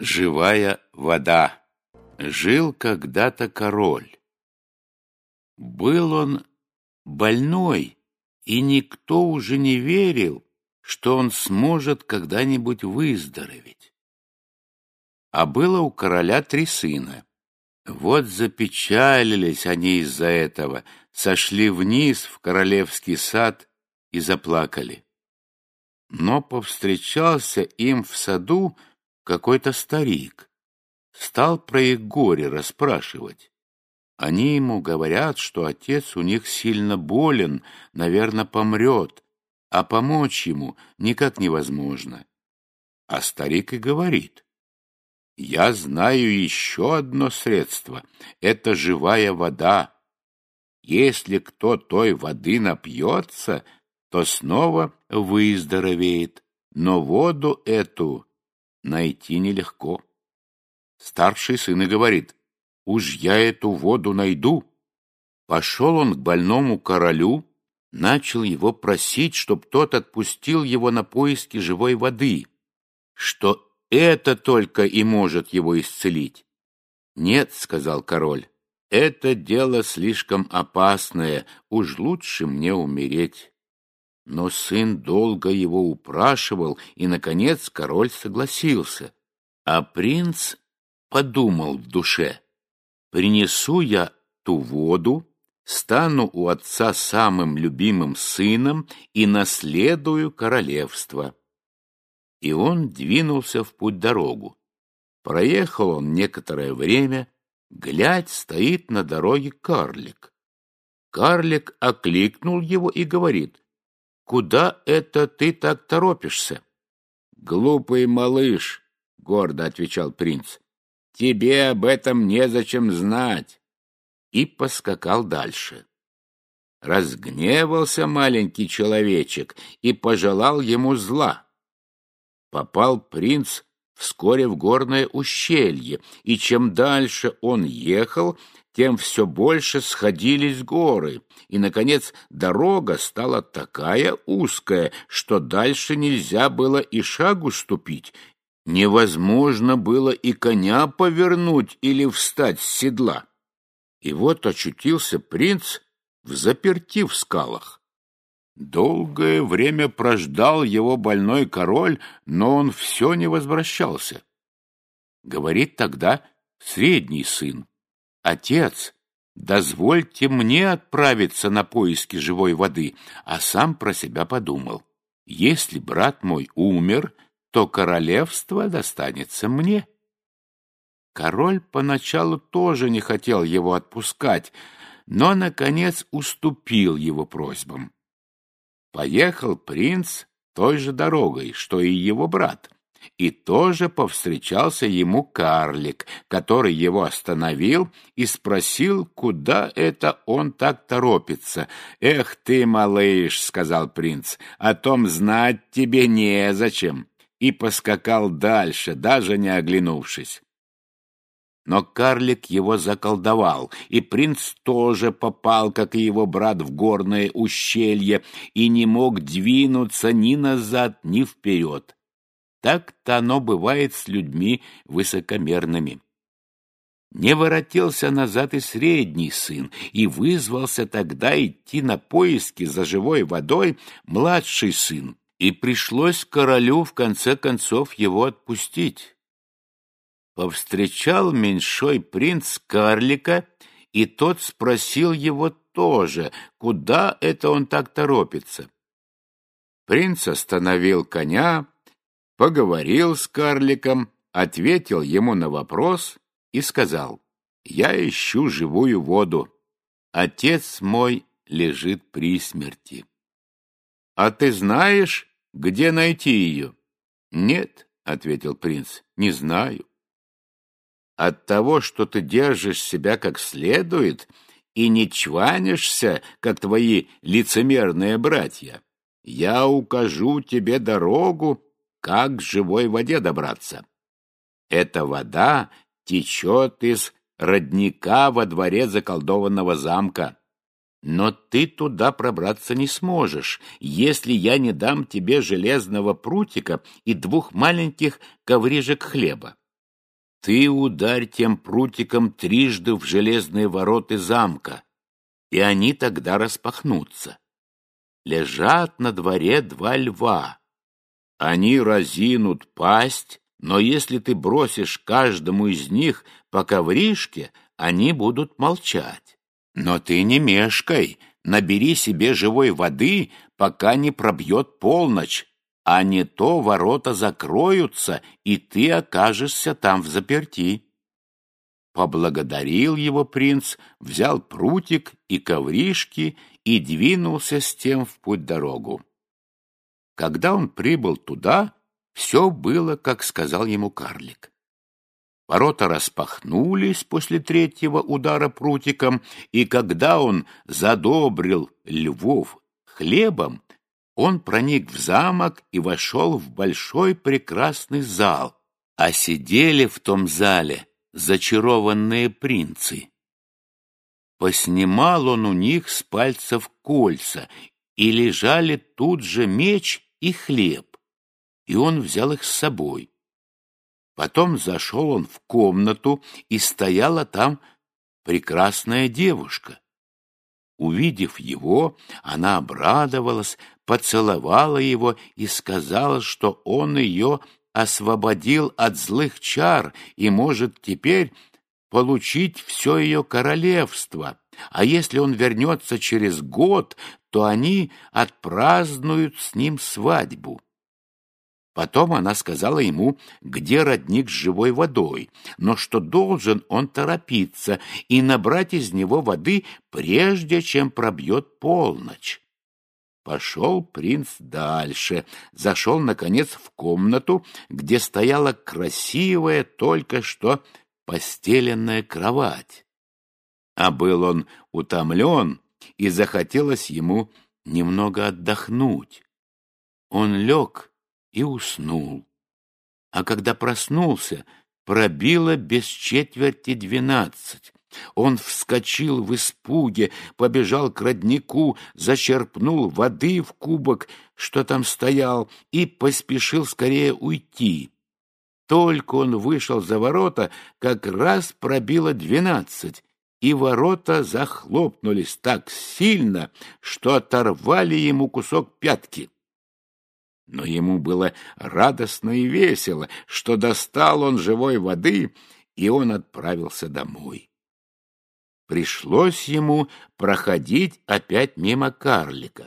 Живая вода. Жил когда-то король. Был он больной, и никто уже не верил, что он сможет когда-нибудь выздороветь. А было у короля 3 сына. Вот запечалились они из-за этого, сошли вниз в королевский сад и заплакали. Но повстречался им в саду какой-то старик, стал про их горе расспрашивать. Они ему говорят, что отец у них сильно болен, наверное, помрет, а помочь ему никак невозможно. А старик и говорит: «Я знаю еще одно средство — это живая вода. Если кто той воды напьется, то снова выздоровеет, но воду эту найти нелегко». Старший сын и говорит: «Уж я эту воду найду». Пошел он к больному королю, начал его просить, чтоб тот отпустил его на поиски живой воды, что это только и может его исцелить. «Нет, — сказал король, — это дело слишком опасное, уж лучше мне умереть». Но сын долго его упрашивал, и, наконец, король согласился. А принц подумал в душе: принесу я ту воду, стану у отца самым любимым сыном и наследую королевство. И он двинулся в путь-дорогу. Проехал он некоторое время, глядь, стоит на дороге карлик. Карлик окликнул его и говорит: «Куда это ты так торопишься?» «Глупый малыш, — гордо отвечал принц, — тебе об этом незачем знать». И поскакал дальше. Разгневался маленький человечек и пожелал ему зла. Попал принц вскоре в горное ущелье, и чем дальше он ехал, тем все больше сходились горы, и, наконец, дорога стала такая узкая, что дальше нельзя было и шагу ступить, невозможно было и коня повернуть или встать с седла. И вот очутился принц взаперти в скалах. Долгое время прождал его больной король, но он все не возвращался. Говорит тогда средний сын: «Отец, дозвольте мне отправиться на поиски живой воды», а сам про себя подумал: если брат мой умер, то королевство достанется мне. Король поначалу тоже не хотел его отпускать, но, наконец, уступил его просьбам. Поехал принц той же дорогой, что и его брат, и тоже повстречался ему карлик, который его остановил и спросил, куда это он так торопится. «Эх ты, малыш, — сказал принц, — о том знать тебе незачем», и поскакал дальше, даже не оглянувшись. Но карлик его заколдовал, и принц тоже попал, как и его брат, в горное ущелье и не мог двинуться ни назад, ни вперед. Так-то оно бывает с людьми высокомерными. Не воротился назад и средний сын, и вызвался тогда идти на поиски за живой водой младший сын, и пришлось королю в конце концов его отпустить. Повстречал меньшой принц карлика, и тот спросил его тоже, куда это он так торопится. Принц остановил коня, поговорил с карликом, ответил ему на вопрос и сказал: «Я ищу живую воду. Отец мой лежит при смерти. А ты знаешь, где найти ее?» «Нет, — ответил принц, — не знаю». «От того, что ты держишь себя как следует и не чванишься, как твои лицемерные братья, я укажу тебе дорогу, как к живой воде добраться. Эта вода течет из родника во дворе заколдованного замка. Но ты туда пробраться не сможешь, если я не дам тебе железного прутика и 2 маленьких коврижек хлеба. ты ударь тем прутиком трижды в железные ворота замка, и они тогда распахнутся. Лежат на дворе два льва. Они разинут пасть, но если ты бросишь каждому из них по ковришке, они будут молчать. Но ты не мешкай, набери себе живой воды, пока не пробьет полночь, а не то ворота закроются, и ты окажешься там взаперти. Поблагодарил его принц, взял прутик и ковришки и двинулся с тем в путь-дорогу. Когда он прибыл туда, все было, как сказал ему карлик. Ворота распахнулись после третьего удара прутиком, и когда он задобрил львов хлебом, он проник в замок и вошел в большой прекрасный зал, а сидели в том зале зачарованные принцы. Поснимал он у них с пальцев кольца, и лежали тут же меч и хлеб, и он взял их с собой. Потом зашел он в комнату, и стояла там прекрасная девушка. Увидев его, она обрадовалась, поцеловала его и сказала, что он ее освободил от злых чар и может теперь получить все ее королевство, а если он вернется через год, то они отпразднуют с ним свадьбу. Потом она сказала ему, где родник с живой водой, но что должен он торопиться и набрать из него воды, прежде чем пробьет полночь. Пошел принц дальше, зашел, наконец, в комнату, где стояла красивая, только что постеленная кровать. А был он утомлен, и захотелось ему немного отдохнуть. Он лег и уснул. А когда проснулся, пробило без четверти 12. Он вскочил в испуге, побежал к роднику, зачерпнул воды в кубок, что там стоял, и поспешил скорее уйти. Только он вышел за ворота, как раз пробило 12, и ворота захлопнулись так сильно, что оторвали ему кусок пятки. Но ему было радостно и весело, что достал он живой воды, и он отправился домой. Пришлось ему проходить опять мимо карлика.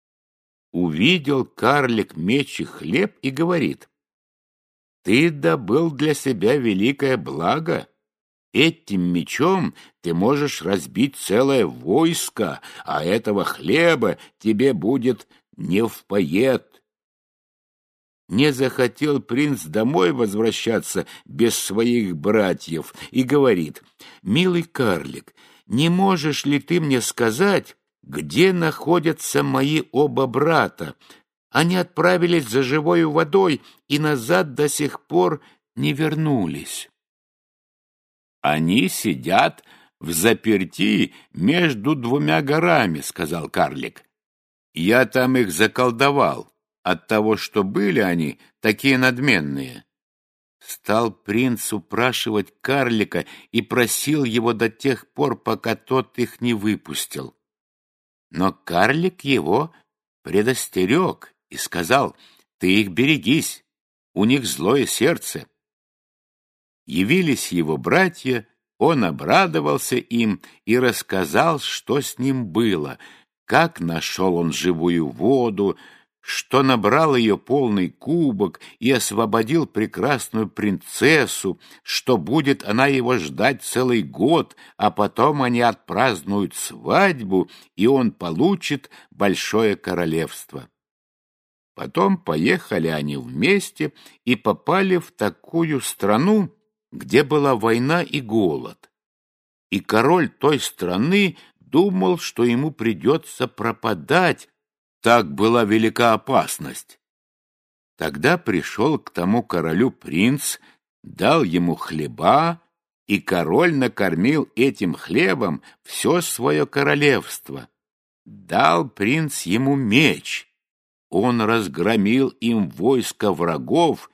Увидел карлик меч и хлеб и говорит: «Ты добыл для себя великое благо. Этим мечом ты можешь разбить целое войско, а этого хлеба тебе будет невпоед». Не захотел принц домой возвращаться без своих братьев и говорит: «Милый карлик, не можешь ли ты мне сказать, где находятся мои оба брата? Они отправились за живой водой и назад до сих пор не вернулись». «Они сидят взаперти между двумя горами», — сказал карлик. «Я там их заколдовал от того, что были они такие надменные». Стал принц упрашивать карлика и просил его до тех пор, пока тот их не выпустил. Но карлик его предостерег и сказал: «Ты их берегись, у них злое сердце». Явились его братья, он обрадовался им и рассказал, что с ним было, как нашел он живую воду, что набрал ее полный кубок и освободил прекрасную принцессу, что будет она его ждать целый год, а потом они отпразднуют свадьбу, и он получит большое королевство. Потом поехали они вместе и попали в такую страну, где была война и голод. И король той страны думал, что ему придется пропадать, так была велика опасность. Тогда пришел к тому королю принц, дал ему хлеба, и король накормил этим хлебом все свое королевство. Дал принц ему меч. Он разгромил им войско врагов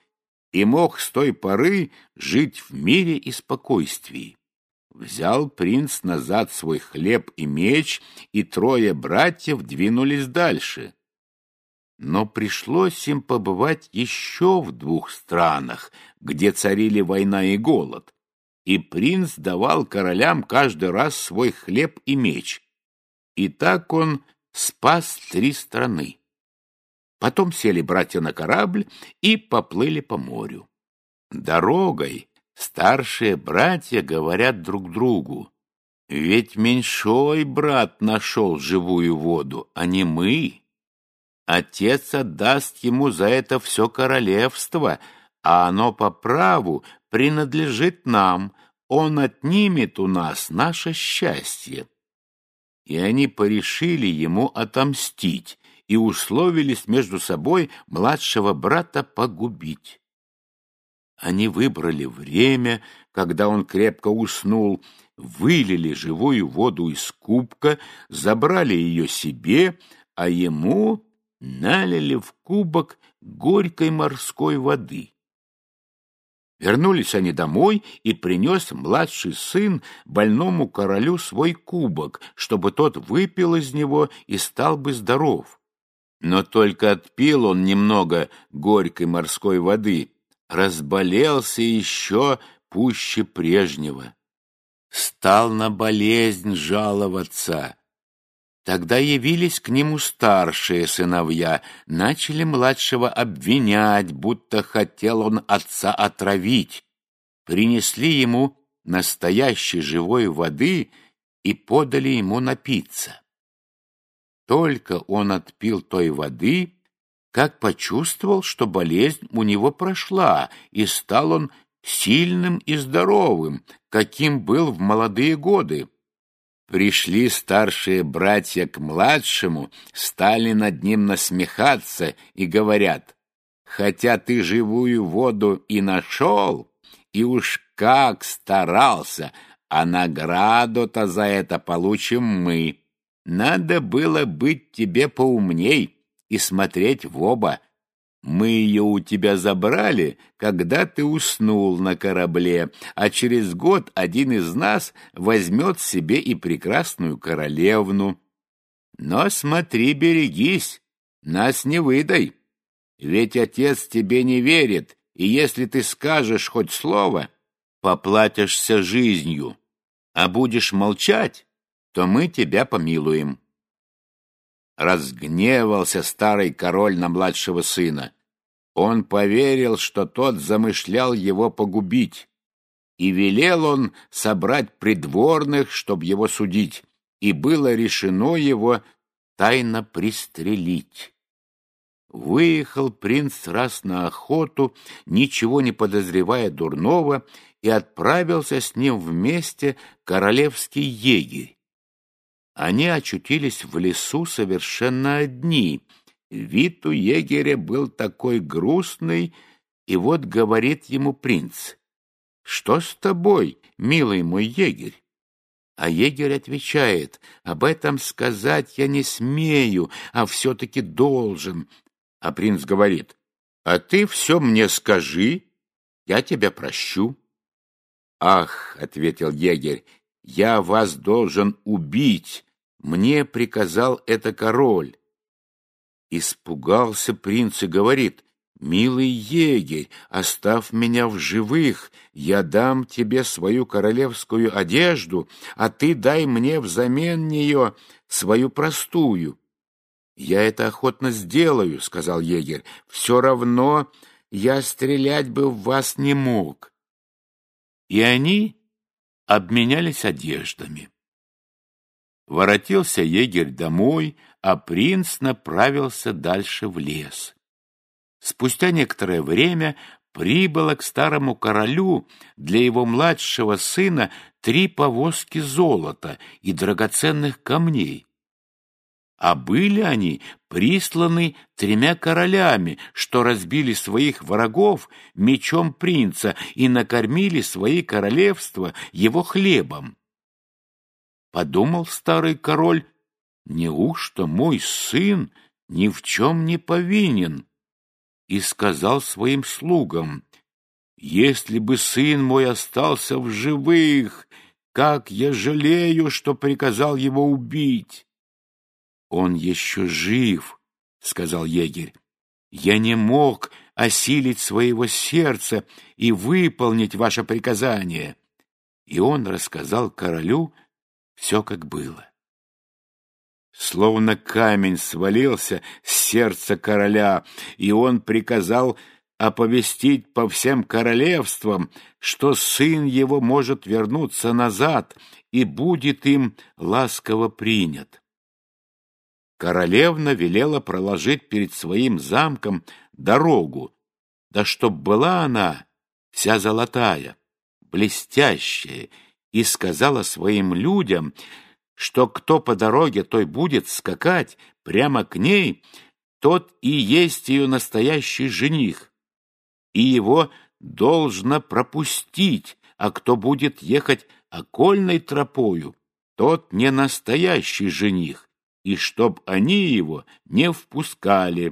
и мог с той поры жить в мире и спокойствии. Взял принц назад свой хлеб и меч, и 3 братьев двинулись дальше. Но пришлось им побывать еще в 2 странах, где царили война и голод, и принц давал королям каждый раз свой хлеб и меч. И так он спас 3 страны. Потом сели братья на корабль и поплыли по морю. Дорогой старшие братья говорят друг другу: «Ведь меньшой брат нашел живую воду, а не мы. Отец отдаст ему за это все королевство, а оно по праву принадлежит нам. Он отнимет у нас наше счастье». И они порешили ему отомстить и условились между собой младшего брата погубить. Они выбрали время, когда он крепко уснул, вылили живую воду из кубка, забрали ее себе, а ему налили в кубок горькой морской воды. Вернулись они домой, и принес младший сын больному королю свой кубок, чтобы тот выпил из него и стал бы здоров. Но только отпил он немного горькой морской воды, разболелся еще пуще прежнего. Стал на болезнь жаловаться. Тогда явились к нему старшие сыновья, начали младшего обвинять, будто хотел он отца отравить. Принесли ему настоящей живой воды и подали ему напиться. Только он отпил той воды, как почувствовал, что болезнь у него прошла, и стал он сильным и здоровым, каким был в молодые годы. Пришли старшие братья к младшему, стали над ним насмехаться и говорят: «Хотя ты живую воду и нашел, и уж как старался, а награду-то за это получим мы. Надо было быть тебе поумней и смотреть в оба. Мы ее у тебя забрали, когда ты уснул на корабле, а через год один из нас возьмет себе и прекрасную королевну. Но смотри, берегись, нас не выдай, ведь отец тебе не верит, и если ты скажешь хоть слово, поплатишься жизнью, а будешь молчать, то мы тебя помилуем». Разгневался старый король на младшего сына. Он поверил, что тот замышлял его погубить, и велел он собрать придворных, чтоб его судить, и было решено его тайно пристрелить. Выехал принц раз на охоту, ничего не подозревая дурного, и отправился с ним вместе королевский егерь. Они очутились в лесу совершенно одни. Вид у егеря был такой грустный, и вот говорит ему принц: «Что с тобой, милый мой егерь?» А егерь отвечает: «Об этом сказать я не смею, а все-таки должен». А принц говорит: «А ты все мне скажи, я тебя прощу». «Ах, — ответил егерь, — я вас должен убить, мне приказал это король». Испугался принц и говорит: «Милый егерь, оставь меня в живых, я дам тебе свою королевскую одежду, а ты дай мне взамен нее свою простую». «Я это охотно сделаю, — сказал егерь, — все равно я стрелять бы в вас не мог». И они обменялись одеждами. Воротился егерь домой, а принц направился дальше в лес. Спустя некоторое время прибыло к старому королю для его младшего сына 3 повозки золота и драгоценных камней. А были они присланы 3 королями, что разбили своих врагов мечом принца и накормили свои королевства его хлебом. Подумал старый король: неужто мой сын ни в чем не повинен? и сказал своим слугам: «Если бы сын мой остался в живых, как я жалею, что приказал его убить!» «Он еще жив», — сказал егерь. «Я не мог осилить своего сердца и выполнить ваше приказание». И он рассказал королю все, как было. Словно камень свалился с сердца короля, и он приказал оповестить по всем королевствам, что сын его может вернуться назад и будет им ласково принят. Королевна велела проложить перед своим замком дорогу, да чтоб была она вся золотая, блестящая, и сказала своим людям, что кто по дороге той будет скакать прямо к ней, тот и есть ее настоящий жених, и его должно пропустить, а кто будет ехать окольной тропою, тот не настоящий жених, и чтоб они его не впускали.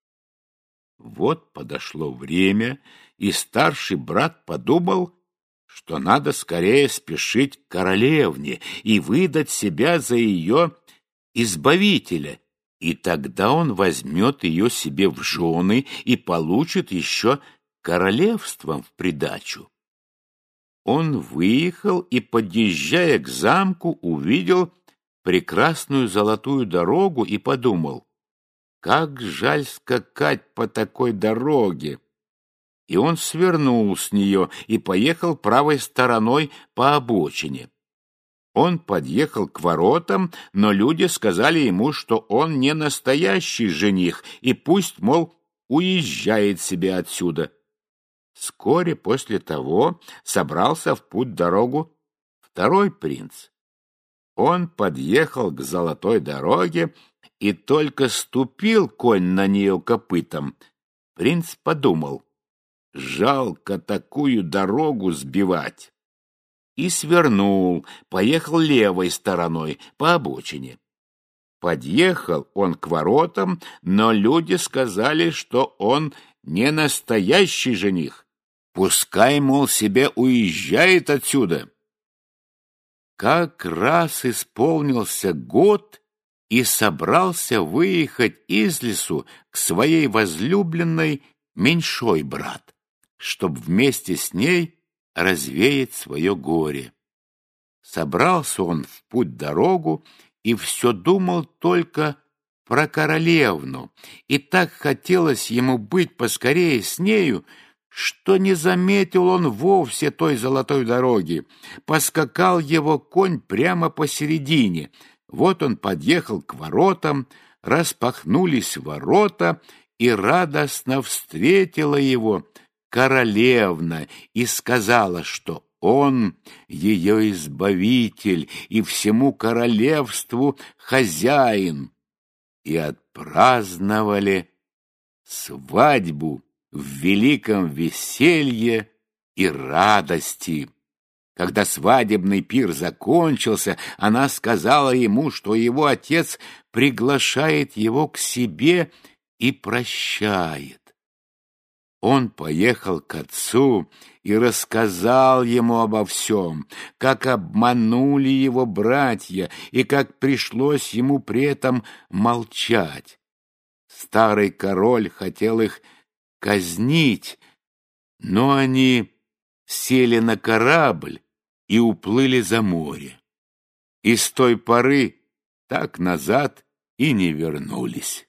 Вот подошло время, и старший брат подумал, что надо скорее спешить к королевне и выдать себя за ее избавителя, и тогда он возьмет ее себе в жены и получит еще королевством в придачу. Он выехал и, подъезжая к замку, увидел прекрасную золотую дорогу и подумал: как жаль скакать по такой дороге. И он свернул с нее и поехал правой стороной по обочине. Он подъехал к воротам, но люди сказали ему, что он не настоящий жених, и пусть, мол, уезжает себе отсюда. Вскоре после того собрался в путь-дорогу второй принц. Он подъехал к золотой дороге, и только ступил конь на нее копытом. Принц подумал: жалко такую дорогу сбивать. И свернул, поехал левой стороной по обочине. Подъехал он к воротам, но люди сказали, что он не настоящий жених. Пускай, мол, себе уезжает отсюда. Как раз исполнился год, и собрался выехать из лесу к своей возлюбленной меньшой брат, чтоб вместе с ней развеять свое горе. Собрался он в путь-дорогу и все думал только про королевну, и так хотелось ему быть поскорее с нею, что не заметил он вовсе той золотой дороги. Поскакал его конь прямо посередине. Вот он подъехал к воротам, распахнулись ворота, и радостно встретила его королевна и сказала, что он ее избавитель и всему королевству хозяин. И отпраздновали свадьбу в великом веселье и радости. Когда свадебный пир закончился, она сказала ему, что его отец приглашает его к себе и прощает. Он поехал к отцу и рассказал ему обо всем, как обманули его братья и как пришлось ему при этом молчать. Старый король хотел их казнить, но они сели на корабль и уплыли за море. И с той поры так назад и не вернулись.